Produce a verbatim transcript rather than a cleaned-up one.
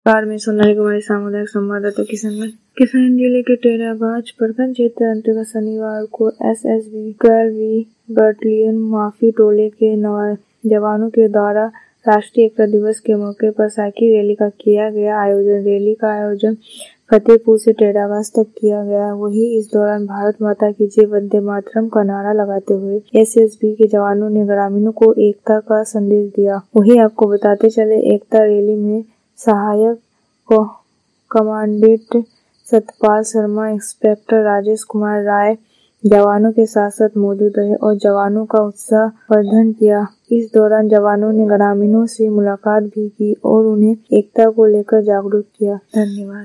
Car में सोनाली कुमारी, सामुदायिक संवाददाता किशनगंज। किशनगंज जिले के टेरागाछ प्रखंड क्षेत्र अंतर्गत शनिवार को एस एस बी ग्यारहवीं बटालियन माफी टोले के जवानों के द्वारा राष्ट्रीय एकता दिवस के मौके पर साइकिल रैली का किया गया आयोजन। रैली का आयोजन फतेहपुर से टेरागाछ तक किया गया। वहीं इस दौरान भारत माता की जय, वंदे मातरम का नारा लगाते हुए एस एस बी के जवानों ने ग्रामीणों को एकता का संदेश दिया। वहीं आपको बताते चले, एकता रैली में सहायक कमांडेंट सतपाल शर्मा, इंस्पेक्टर राजेश कुमार राय जवानों के साथ साथ मौजूद रहे और जवानों का उत्साह वर्धन किया। इस दौरान जवानों ने ग्रामीणों से मुलाकात भी की और उन्हें एकता को लेकर जागरूक किया। धन्यवाद।